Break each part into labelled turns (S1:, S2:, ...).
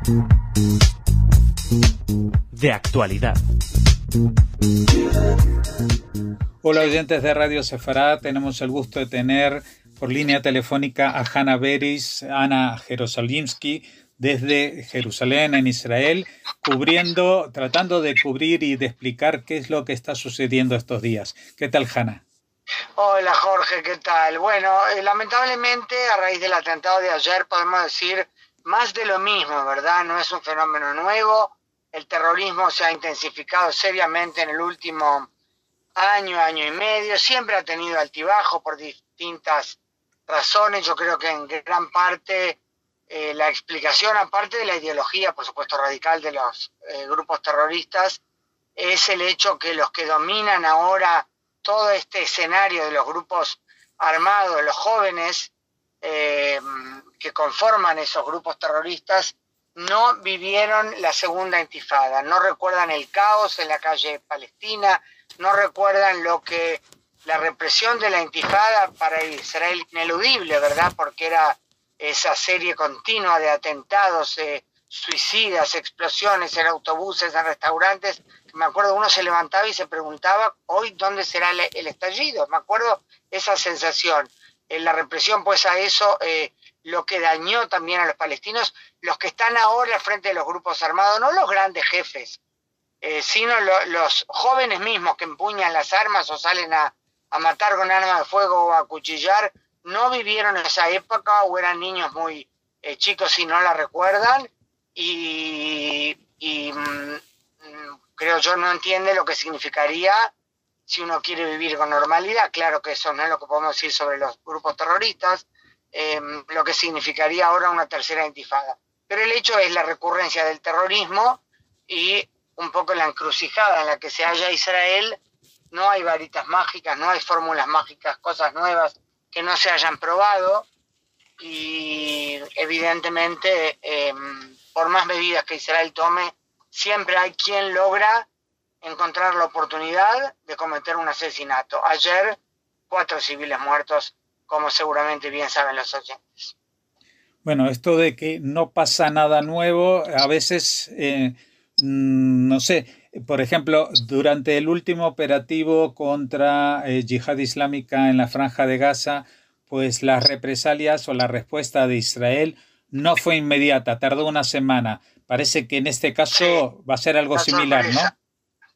S1: De actualidad.
S2: Hola oyentes de Radio Sefará, tenemos el gusto de tener por línea telefónica a Hannah Beris, Ana Jerosalimsky, desde Jerusalén, en Israel, tratando de cubrir y de explicar qué es lo que está sucediendo estos días. ¿Qué tal, Hannah?
S3: Hola Jorge, ¿qué tal? Bueno, lamentablemente a raíz del atentado de ayer podemos decir más de lo mismo, ¿verdad? No es un fenómeno nuevo, el terrorismo se ha intensificado seriamente en el último año y medio, siempre ha tenido altibajo por distintas razones. Yo creo que en gran parte la explicación, aparte de la ideología, por supuesto, radical de los grupos terroristas, es el hecho que los que dominan ahora todo este escenario de los grupos armados, los jóvenes que conforman esos grupos terroristas, no vivieron la segunda intifada, no recuerdan el caos en la calle Palestina, no recuerdan la represión de la intifada para Israel ineludible, ¿verdad? Porque era esa serie continua de atentados, suicidas, explosiones en autobuses, en restaurantes. Me acuerdo, uno se levantaba y se preguntaba, hoy, ¿dónde será el estallido? Me acuerdo esa sensación. La represión, pues a eso, lo que dañó también a los palestinos, los que están ahora al frente de los grupos armados, no los grandes jefes, sino los jóvenes mismos que empuñan las armas o salen a matar con armas de fuego o a cuchillar, no vivieron esa época o eran niños muy chicos y no la recuerdan, y creo yo no entiende lo que significaría si uno quiere vivir con normalidad. Claro que eso no es lo que podemos decir sobre los grupos terroristas, lo que significaría ahora una tercera intifada. Pero el hecho es la recurrencia del terrorismo y un poco la encrucijada en la que se halla Israel. No hay varitas mágicas, no hay fórmulas mágicas, cosas nuevas que no se hayan probado, y evidentemente por más medidas que Israel tome, siempre hay quien logra encontrar la oportunidad de cometer un asesinato. Ayer 4 civiles muertos, como seguramente bien saben los oyentes.
S2: Bueno, esto de que no pasa nada nuevo, a veces, no sé, por ejemplo, durante el último operativo contra Yihad Islámica en la Franja de Gaza, pues las represalias o la respuesta de Israel no fue inmediata, tardó una semana. Parece que en este caso sí, va a ser algo similar, sorpresa, ¿no?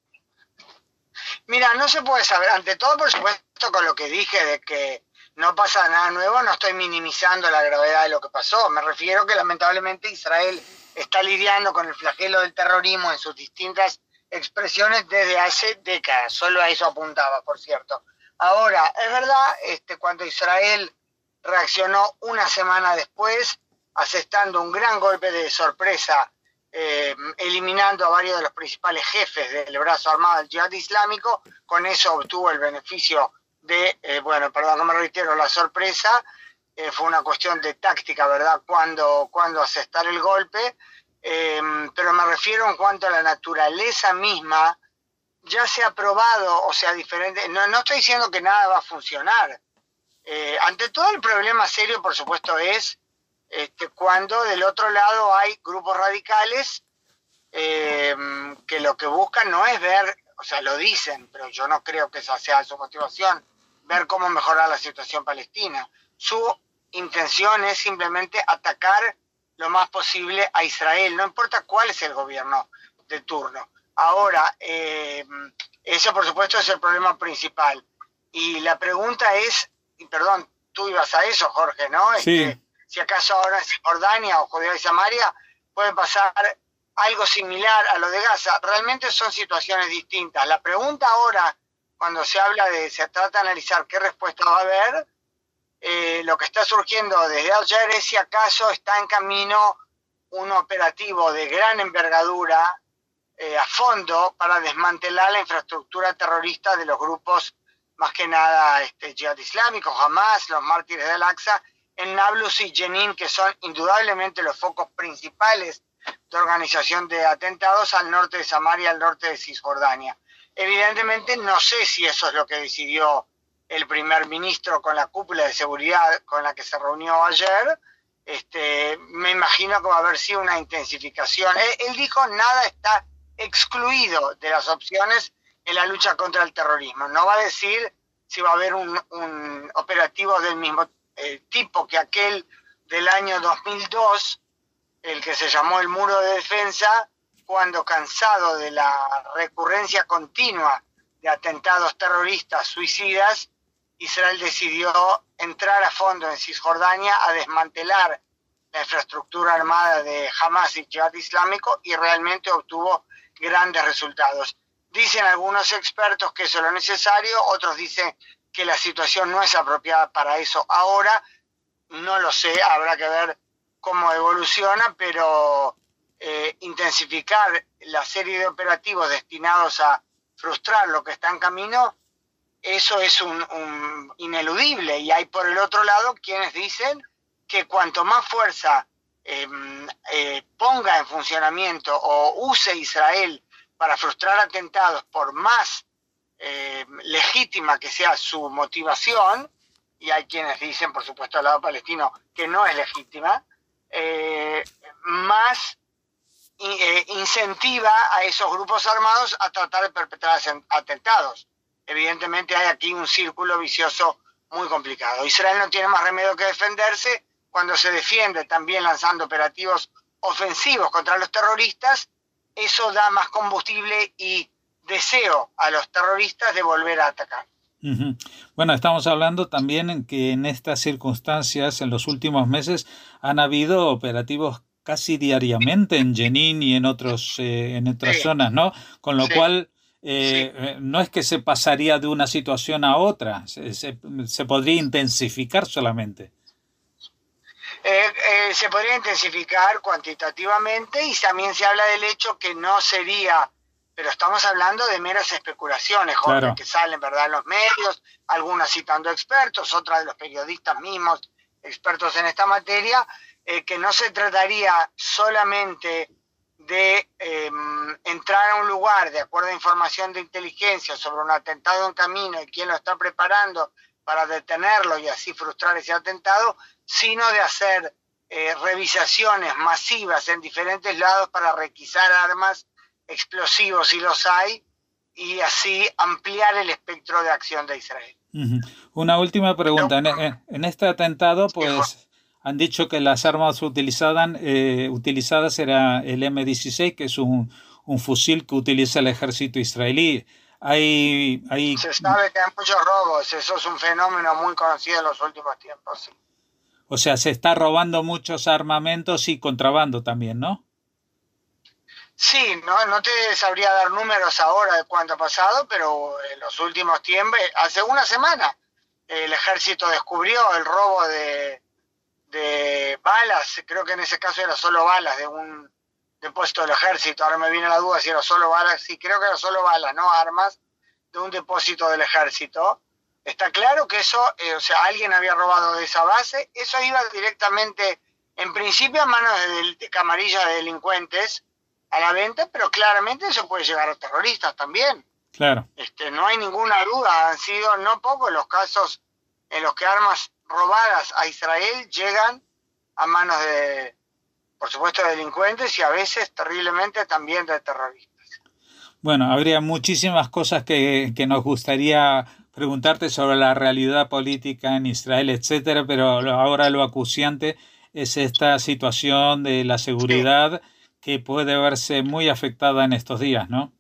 S3: Mira, no se puede saber. Ante todo, por supuesto, con lo que dije de que no pasa nada nuevo, no estoy minimizando la gravedad de lo que pasó. Me refiero que lamentablemente Israel está lidiando con el flagelo del terrorismo en sus distintas expresiones desde hace décadas. Solo a eso apuntaba, por cierto. Ahora, es verdad, cuando Israel reaccionó una semana después, asestando un gran golpe de sorpresa, eliminando a varios de los principales jefes del brazo armado del Yihad Islámico, con eso obtuvo el beneficio de, perdón, no me reitero, la sorpresa, fue una cuestión de táctica, ¿verdad?, cuando asestar el golpe, pero me refiero en cuanto a la naturaleza misma, ya se ha probado, o sea, diferente, no estoy diciendo que nada va a funcionar. Ante todo, el problema serio, por supuesto, es cuando del otro lado hay grupos radicales que lo que buscan no es ver, o sea, lo dicen, pero yo no creo que esa sea su motivación, ver cómo mejorar la situación palestina. Su intención es simplemente atacar lo más posible a Israel, no importa cuál es el gobierno de turno. Ahora, eso por supuesto es el problema principal. Y la pregunta es, y perdón, tú ibas a eso, Jorge, ¿no?
S2: Sí.
S3: Si acaso ahora en Cisjordania o Judea y Samaria puede pasar algo similar a lo de Gaza. Realmente son situaciones distintas. La pregunta ahora, cuando se trata de analizar qué respuesta va a haber, lo que está surgiendo desde ayer es si acaso está en camino un operativo de gran envergadura a fondo para desmantelar la infraestructura terrorista de los grupos, más que nada Yihad Islámico, Hamas, los Mártires del Aqsa, en Nablus y Jenin, que son indudablemente los focos principales de organización de atentados al norte de Samaria, al norte de Cisjordania. Evidentemente no sé si eso es lo que decidió el primer ministro con la cúpula de seguridad con la que se reunió ayer. Me imagino imagino que va a haber sí una intensificación. Él dijo nada está excluido de las opciones en la lucha contra el terrorismo. No va a decir si va a haber un operativo del mismo tipo que aquel del año 2002, el que se llamó el Muro de Defensa, cuando, cansado de la recurrencia continua de atentados terroristas suicidas, Israel decidió entrar a fondo en Cisjordania a desmantelar la infraestructura armada de Hamas y Jihad Islámico, y realmente obtuvo grandes resultados. Dicen algunos expertos que eso es lo necesario, otros dicen que la situación no es apropiada para eso ahora. No lo sé, habrá que ver cómo evoluciona, pero intensificar la serie de operativos destinados a frustrar lo que está en camino, eso es un ineludible. Y hay por el otro lado quienes dicen que cuanto más fuerza ponga en funcionamiento o use Israel para frustrar atentados, por más legítima que sea su motivación, y hay quienes dicen, por supuesto, al lado palestino, que no es legítima, más incentiva a esos grupos armados a tratar de perpetrar atentados. Evidentemente hay aquí un círculo vicioso muy complicado. Israel no tiene más remedio que defenderse. Cuando se defiende también lanzando operativos ofensivos contra los terroristas, eso da más combustible y deseo a los terroristas de volver a atacar.
S2: Uh-huh. Bueno, estamos hablando también en que en estas circunstancias, en los últimos meses, han habido operativos casi diariamente en Jenin y en otras zonas, ¿no? Con lo cual, no es que se pasaría de una situación a otra, se podría intensificar solamente.
S3: Se podría intensificar cuantitativamente, y también se habla del hecho que no sería, pero estamos hablando de meras especulaciones, Jorge, claro, que salen, ¿verdad?, en los medios, algunas citando expertos, otras de los periodistas mismos, expertos en esta materia, que no se trataría solamente de entrar a un lugar de acuerdo a información de inteligencia sobre un atentado en camino y quién lo está preparando para detenerlo y así frustrar ese atentado, sino de hacer revisaciones masivas en diferentes lados para requisar armas, explosivos si los hay, y así ampliar el espectro de acción de Israel.
S2: Uh-huh. Una última pregunta. En este atentado, pues, han dicho que las armas utilizadas era el M16, que es un fusil que utiliza el ejército israelí.
S3: Se sabe que hay muchos robos, eso es un fenómeno muy conocido en los últimos tiempos, sí.
S2: O sea, se está robando muchos armamentos y contrabando también, ¿no?
S3: Sí, no te sabría dar números ahora de cuánto ha pasado, pero en los últimos tiempos, hace una semana, el ejército descubrió el robo de balas, creo que en ese caso era solo balas de un depósito del ejército. Ahora me viene la duda si era solo balas, sí, creo que era solo balas, no armas, de un depósito del ejército. Está claro que eso, alguien había robado de esa base, eso iba directamente, en principio, a manos de camarillas de delincuentes a la venta, pero claramente eso puede llegar a terroristas también.
S2: Claro.
S3: No hay ninguna duda, han sido no pocos los casos en los que armas robadas a Israel llegan a manos de, por supuesto, de delincuentes y a veces terriblemente también de terroristas.
S2: Bueno, habría muchísimas cosas que nos gustaría preguntarte sobre la realidad política en Israel, etcétera, pero ahora lo acuciante es esta situación de la seguridad, que puede verse muy afectada en estos días, ¿no?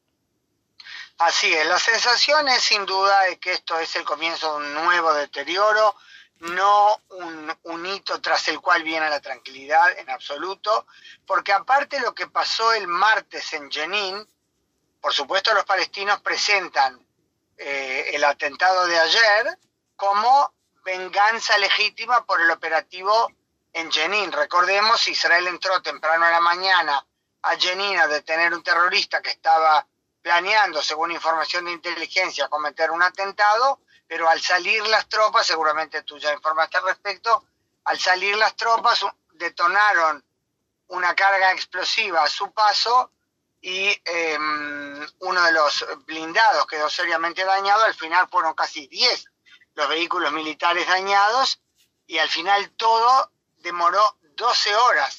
S3: Así es, la sensación es sin duda de que esto es el comienzo de un nuevo deterioro, no un hito tras el cual viene la tranquilidad en absoluto, porque aparte de lo que pasó el martes en Jenin, por supuesto los palestinos presentan el atentado de ayer como venganza legítima por el operativo en Jenin. Recordemos, Israel entró temprano en la mañana a Jenin a detener un terrorista que estaba planeando, según información de inteligencia, cometer un atentado, pero al salir las tropas, seguramente tú ya informaste al respecto, al salir las tropas detonaron una carga explosiva a su paso y uno de los blindados quedó seriamente dañado. Al final fueron casi 10 los vehículos militares dañados y al final todo demoró 12 horas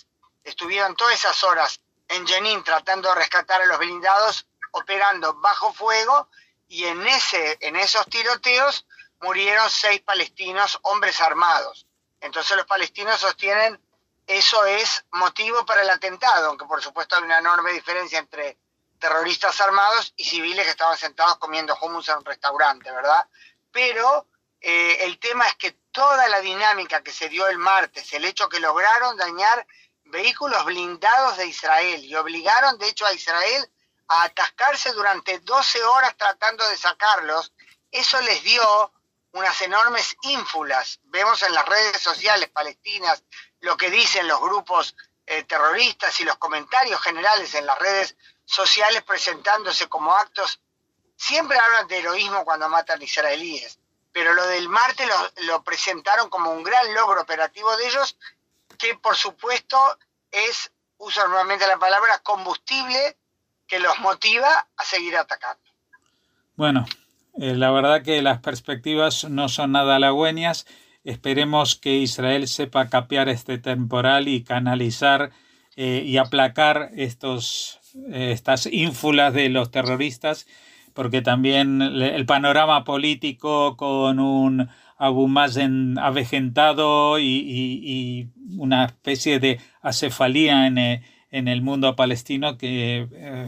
S3: estuvieron todas esas horas en Jenin tratando de rescatar a los blindados, operando bajo fuego, y en esos tiroteos murieron 6 palestinos, hombres armados. Entonces los palestinos sostienen eso es motivo para el atentado, aunque por supuesto hay una enorme diferencia entre terroristas armados y civiles que estaban sentados comiendo hummus en un restaurante, ¿verdad? Pero el tema es que toda la dinámica que se dio el martes, el hecho que lograron dañar vehículos blindados de Israel y obligaron de hecho a Israel a atascarse durante 12 horas tratando de sacarlos, eso les dio unas enormes ínfulas. Vemos en las redes sociales palestinas lo que dicen los grupos terroristas y los comentarios generales en las redes sociales presentándose como actos. Siempre hablan de heroísmo cuando matan israelíes, pero lo del martes lo presentaron como un gran logro operativo de ellos, que por supuesto es, uso nuevamente la palabra, combustible que los motiva a seguir atacando.
S2: Bueno, la verdad que las perspectivas no son nada halagüeñas. Esperemos que Israel sepa capear este temporal y canalizar y aplacar estas ínfulas de los terroristas, porque también el panorama político con un Abu Mazen avejentado y una especie de acefalía en el mundo palestino que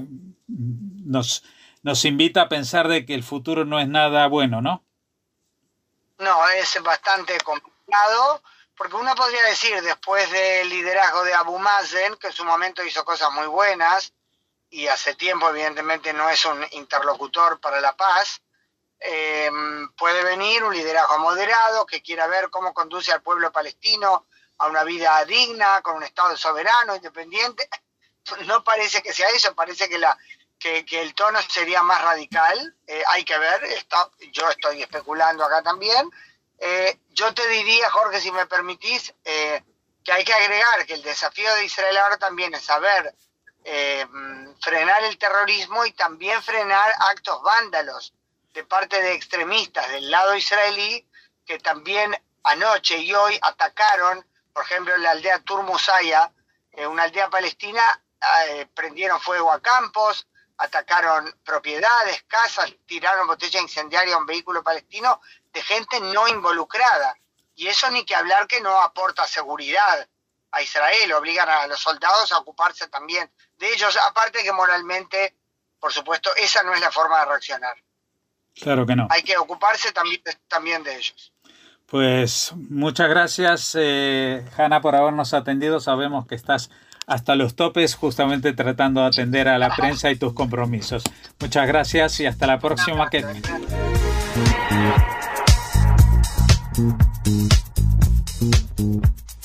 S2: nos invita a pensar de que el futuro no es nada bueno, ¿no?
S3: No, es bastante complicado, porque uno podría decir, después del liderazgo de Abu Mazen, que en su momento hizo cosas muy buenas, y hace tiempo evidentemente no es un interlocutor para la paz, puede venir un liderazgo moderado que quiera ver cómo conduce al pueblo palestino a una vida digna, con un Estado soberano, independiente. No parece que sea eso, parece que el tono sería más radical. Hay que ver, yo estoy especulando acá también. Yo te diría, Jorge, si me permitís, que hay que agregar que el desafío de Israel ahora también es saber frenar el terrorismo y también frenar actos vándalos de parte de extremistas del lado israelí, que también anoche y hoy atacaron, por ejemplo, en la aldea Turmusaya, una aldea palestina, prendieron fuego a campos, atacaron propiedades, casas, tiraron botella incendiaria a un vehículo palestino de gente no involucrada. Y eso ni que hablar que no aporta seguridad a Israel, obligan a los soldados a ocuparse también de ellos, aparte que moralmente, por supuesto, esa no es la forma de reaccionar.
S2: Claro que no.
S3: Hay que ocuparse también de ellos.
S2: Pues muchas gracias, Hanna, por habernos atendido. Sabemos que estás hasta los topes justamente tratando de atender a la prensa y tus compromisos. Muchas gracias y hasta la próxima.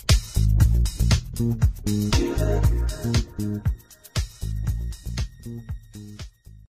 S2: Que